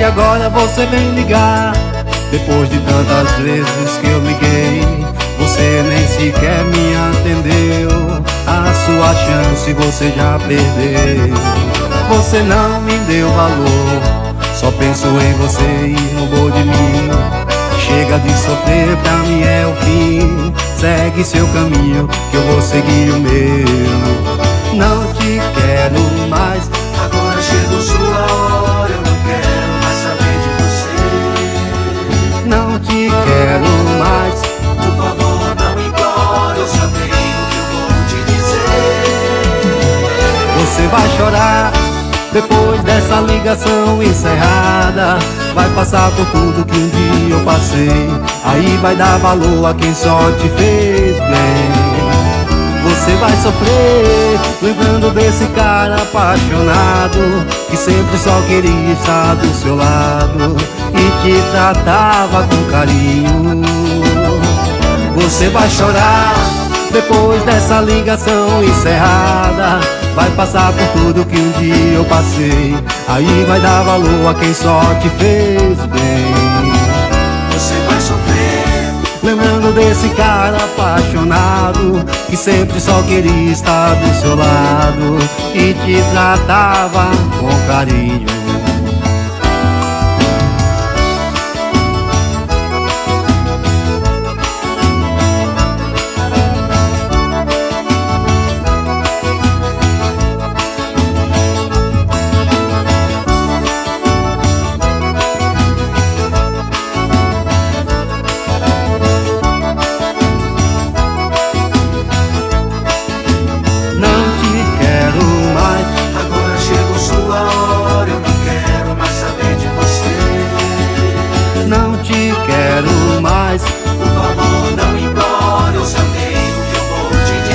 que agora você vem ligar? Depois de tantas vezes que eu liguei, você nem sequer me atendeu. A sua chance você já perdeu. Você não me deu valor, só penso em você e roubou de mim. Chega de sofrer, pra mim é o fim. Segue seu caminho, que eu vou seguir o meu. Não te quero mais, agora chegou sua hora. Eu não quero mais saber de você. não te quero mais. Por favor, não implore, eu só tenho o que eu vou te dizer. Você vai chorar depois dessa ligação encerrada. Vai passar por tudo que um dia eu passei. Aí vai dar valor a quem só te fez bem. Você vai sofrer lembrando desse cara apaixonado, que sempre só queria estar do seu lado e te tratava com carinho. Você vai chorar depois dessa ligação encerrada. Vai passar por tudo que um dia eu passei. Aí vai dar valor a quem só te fez bem. Você vai sofrer lembrando desse cara apaixonado, que sempre só queria estar do seu lado e te tratava com carinho. Não te quero mais, por favor, não implore, eu só tenho o que eu vou te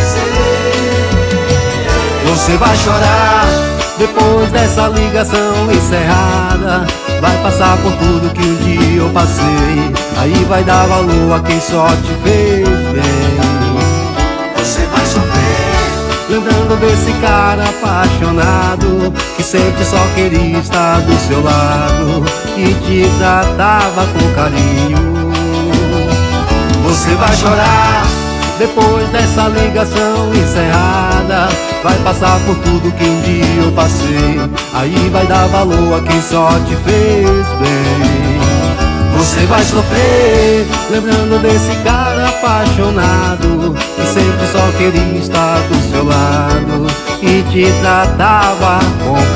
dizer. você vai chorar depois dessa ligação encerrada. Vai passar por tudo que um dia eu passei. Aí vai dar valor a quem só te fez bem. Você vai sofrer lembrando desse cara apaixonado, que sempre só queria estar do seu lado e te tratava com carinho. Você vai chorar depois dessa ligação encerrada. Vai passar por tudo que um dia eu passei. Aí vai dar valor a quem só te fez bem. Você vai sofrer lembrando desse cara apaixonado, que sempre só queria estar do seu lado e te tratava com